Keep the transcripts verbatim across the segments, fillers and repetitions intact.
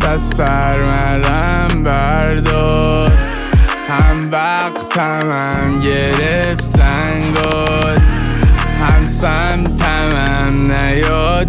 از سرمرم بردار، هم وقتم هم گرفت زنگار، هم سمتم هم نیاد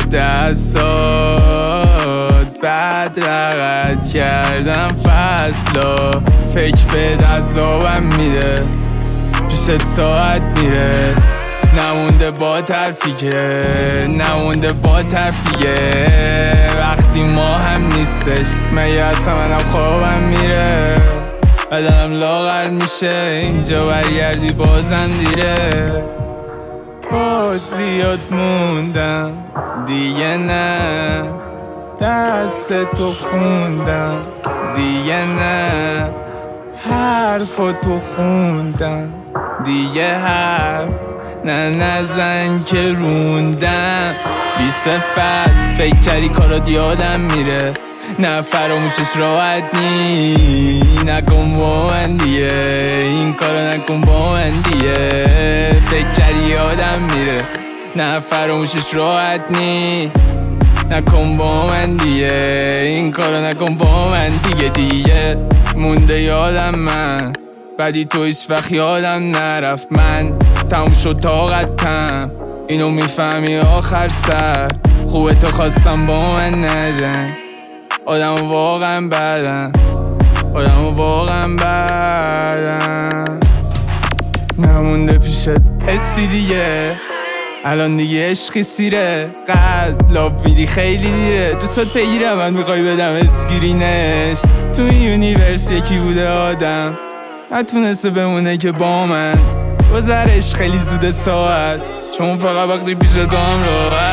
دستاد. بعد رقد کردم فصلا، فکر به دستابم میره، پیشت ساعت میره، نمونده با طرفی که نمونده با طرف دیگه. وقتی ما هم نیستش مگه اصلا منم خوابم میره، بدنم لاغر میشه اینجا برگردی بازم دیره. باد زیاد موندم دیگه نه، دست تو خوندم دیگه نه، حرفا تو خوندم دیگه حرف نه نزن که روندم. بی صفت فکر کردی کارات یادم میره، نه فراموشش راحت نی، نکن با من دیگه این کارو نکن با من دیگه. فکر کردی یادم میره، نه فراموشش راحت نی، نکن با من دیگه این کارو نکن با من دیگه. دیگه مونده یادم من، بعدی تو هیچ وقت یادم نرفت. من تموم شد طاقتم، اینو میفهمی آخر سر. خوبه تو خواستم با من نجنگ، آدم واقعا بدم، آدم واقعا بدم. نمونده پیشت حسی دیگه، الان دیگه عشقی سیره، قلب لاب میدی خیلی دیره. دوستات بگیرم من میخوای بدم اسکرینش، تو این یونیورس یکی بوده آدم نتونسته بمونه که با من گذرش خیلی زوده ساعت، چون فقط وقتی پیش تو هم راحت.